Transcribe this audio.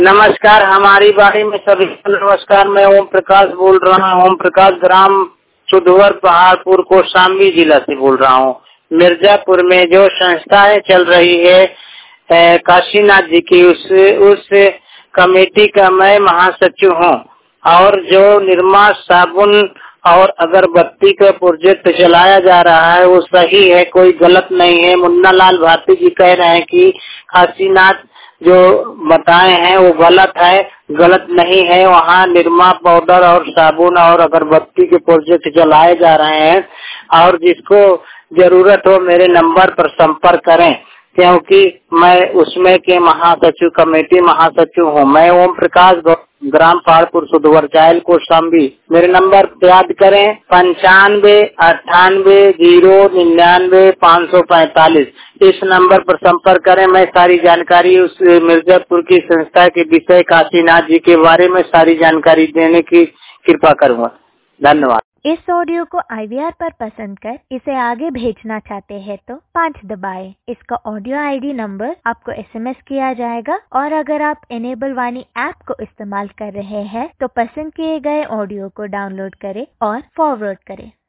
नमस्कार, हमारी बाड़ी में सभी को नमस्कार। मैं ओम प्रकाश बोल रहा हूँ। ओम प्रकाश ग्राम सुधवर पहाड़पुर कौशाम्बी जिला से बोल रहा हूँ। मिर्जापुर में जो संस्थाएं चल रही है काशीनाथ जी की, उस कमेटी का मैं महासचिव हूँ। और जो निरमा साबुन और अगरबत्ती का प्रोजेक्ट चलाया जा रहा है वो सही है, कोई गलत नहीं है। मुन्ना लाल भारती जी कह रहे हैं कि काशीनाथ जो बताए हैं वो गलत है, गलत नहीं है। वहाँ निरमा पाउडर और साबुन और अगरबत्ती के प्रोजेक्ट चलाए जा रहे हैं और जिसको जरूरत हो मेरे नंबर पर संपर्क करें, क्योंकि मैं उसमें के महासचिव, कमेटी महासचिव हूँ। मैं ओम प्रकाश ग्राम पहाड़पुर सुधवर चायल कौशाम्बी। मेरे नंबर याद करें 95 98 099 545। इस नंबर पर संपर्क करें। मैं सारी जानकारी उस मिर्जापुर की संस्था के विषय काशीनाथ जी के बारे में सारी जानकारी देने की कृपा करूँगा। धन्यवाद। इस ऑडियो को IVR पर पसंद कर इसे आगे भेजना चाहते हैं तो 5 दबाएं। इसका ऑडियो ID नंबर आपको SMS किया जाएगा और अगर आप इनेबल वाणी ऐप को इस्तेमाल कर रहे हैं तो पसंद किए गए ऑडियो को डाउनलोड करें और फॉरवर्ड करें।